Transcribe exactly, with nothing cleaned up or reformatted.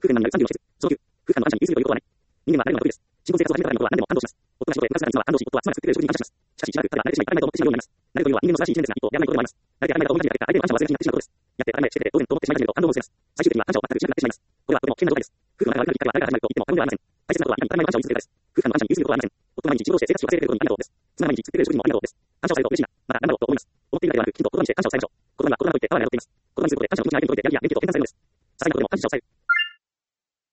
空間のみなるさんじゅうの施設。そのきゅう、空間の安全に優位を有効はない。人間は誰でも得意です。新婚生活を始めたからのことは何でも感動します。夫が仕事で部活がない妻は安藤し、夫は妻が作ってくれる食事に感謝します。しかし、しばらく経てば慣れてしまい、当たり前と思ってしまうようになります。慣れというのは人間の素晴らしい一面ですが、一方、やらないことでもあります。慣れて当たり前だと思い始めた結果、相手の感謝を忘れがちになってしまうことです。やって当たり前してくれて当然と思ってしまい始めると感動を忘れます。最終的には感謝を全くしなくなってしまいます。これはとても危険な状態です。夫婦の仲が悪くなるきっかけは誰が始まると言っても過言ではありません。大切なことは日々当たり前の感謝を見せることです。夫婦間の感謝に優することはありません。夫が毎日仕事をして生活を忘れていることにありがとうです。妻が毎日作ってくれる食事にもありがとうです。感謝をされると嬉しいな。また頑張ろうと思います。思っているだけではなく、きちんと言葉にして感謝を伝えましょう。言葉には心の声でパワーが宿っています。言葉にすることで感謝の気持ちが相手に届いて、やる気や元気と変換されるのです。